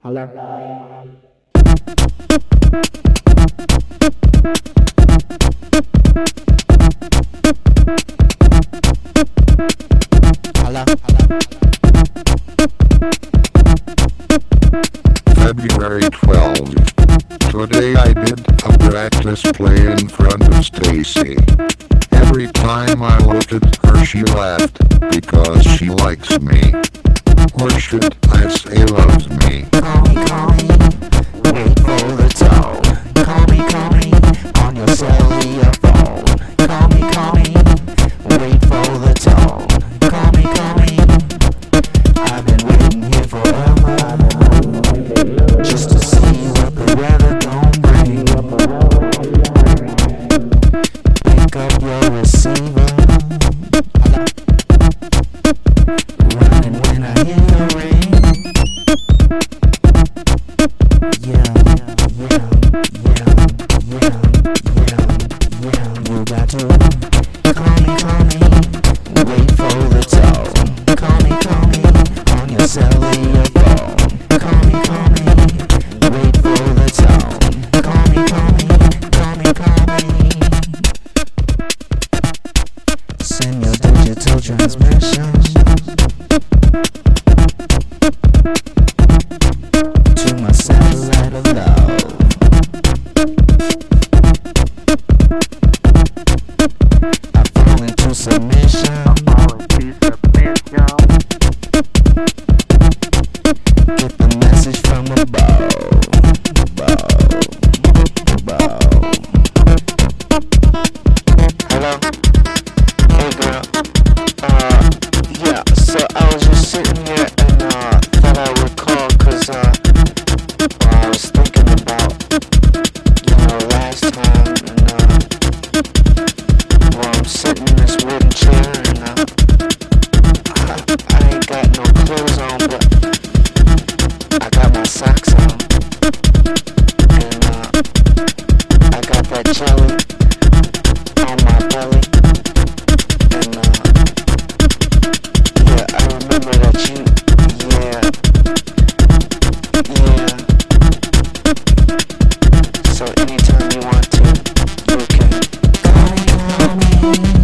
Hello? Hello? February 12. Today I did a practice play in front of Stacy. Every time I looked at her she laughed, because she likes me. Or should I say loves me. Call me, wait for the tone. Call me, on your cellular phone. Call me, wait for the tone. Call me, I've been waiting here forever, just to see what the weather gon' bring. Pick up your receiver, running when I hear the ring. Yeah, you got to call me, wait for the tone. Call me, on your cellular phone. Call me, wait for the tone. Call me, send your digital transmission to my satellite of love. I fall into submission. Get the message from above. Hello? Hey girl. Yeah, so I was just sitting here and thought I would call 'cause I was thinking about, last time and I'm sitting in this wooden chair and I ain't got no clothes on, but I got my socks on and I got that jelly on my belly and yeah, I remember that yeah. So anytime you want to, you can call me, call me,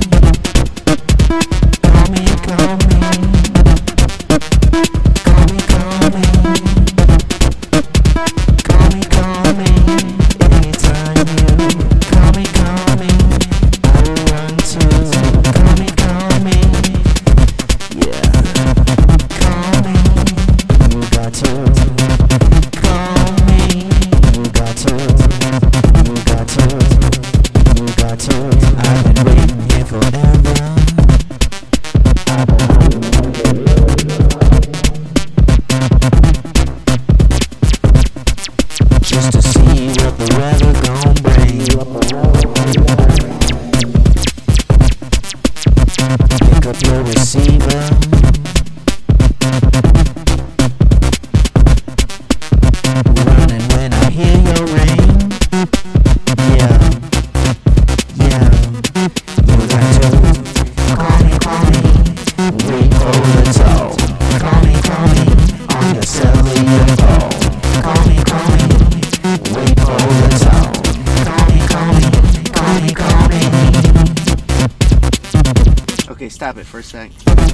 anytime you call me, I will run to. Call me, yeah, call me, you got to. Call me, you got to. I've been waiting here forever. Just to see what the weather gon' bring. Pick up your receiver, running when I hear your ring. Yeah, you got to call me, wait for the tone. Call me, on your cellular phone. Call me, wait for the tone. Call me. Okay, stop it for a sec.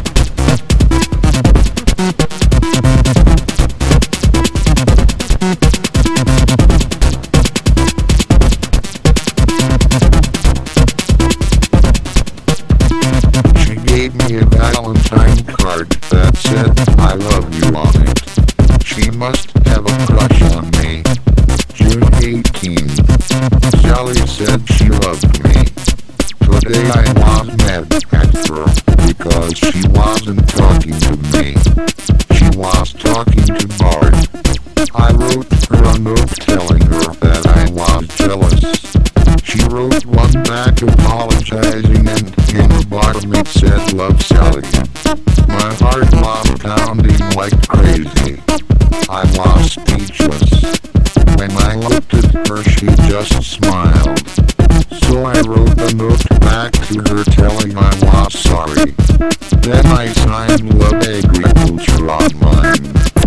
She gave me a Valentine card that said I love you on it. She must have a crush on me. June 18th. Sally said she loved me. Today I was mad at her because she wasn't talking to me. She was talking to Bart. I wrote her a note telling her that I was jealous. She wrote one back apologizing and in the bottom it said love Sally. My heart was pounding like crazy. I was speechless. When I looked at her she just smiled. So I wrote a note back to her telling I was sorry. Then I signed Love Agriculture on mine.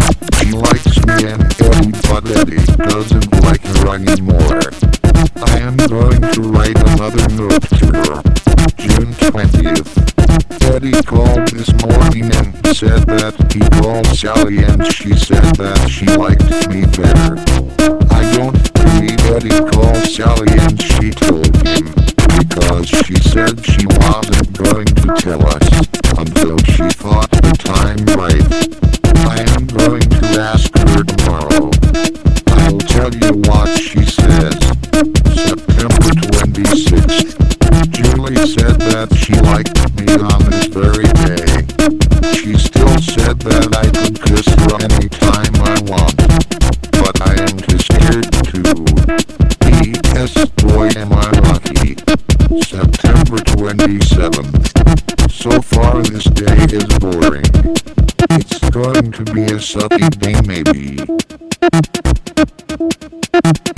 she likes me and Eddie, but Eddie doesn't like her anymore. I am going to write another note to her. June 20th. Eddie called this morning and said that he called Sally and she said that she liked me better. I don't believe Eddie called Sally and she told him, because she said she wasn't going to tell us until she thought the time right. I am going to ask her tomorrow. I'll tell you what she says. September 26th. Julie said that she liked me on this very day. She still said that I could kiss her anytime I want, but I am too scared to. P.S. Boy am I lucky. September 27th. So far this day is boring. It's going to be a sucky day maybe.